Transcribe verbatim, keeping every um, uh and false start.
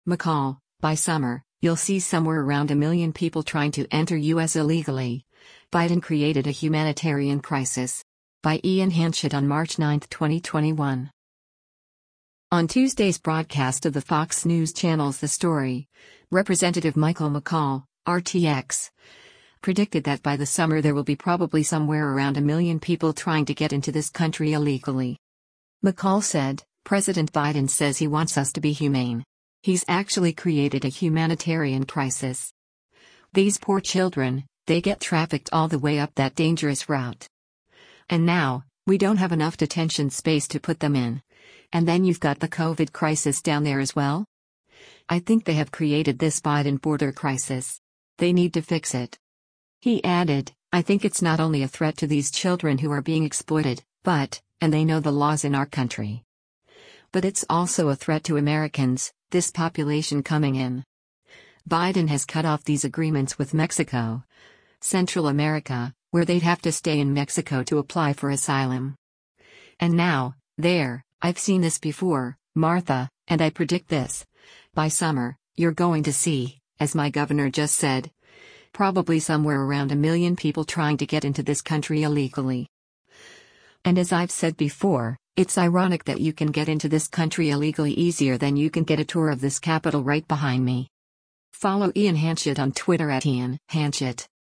McCall, by summer, you'll see somewhere around a million people trying to enter U S illegally. Biden created a humanitarian crisis. By Ian Hanchett on March ninth, twenty twenty-one. On Tuesday's broadcast of the Fox News Channel's The Story, Representative Michael McCall, R T X, predicted that by the summer there will be probably somewhere around a million people trying to get into this country illegally. McCall said, "President Biden says he wants us to be humane. He's actually created a humanitarian crisis. These poor children, they get trafficked all the way up that dangerous route. And now, we don't have enough detention space to put them in. And then you've got the COVID crisis down there as well? I think they have created this Biden border crisis. They need to fix it." He added, "I think it's not only a threat to these children who are being exploited, but, and they know the laws in our country. But it's also a threat to Americans, this population coming in. Biden has cut off these agreements with Mexico, Central America, where they'd have to stay in Mexico to apply for asylum. And now, there, I've seen this before, Martha, and I predict this. By summer, you're going to see, as my governor just said, probably somewhere around a million people trying to get into this country illegally. And as I've said before, it's ironic that you can get into this country illegally easier than you can get a tour of this capital right behind me." Follow Ian Hanchett on Twitter at Ian Hanchett.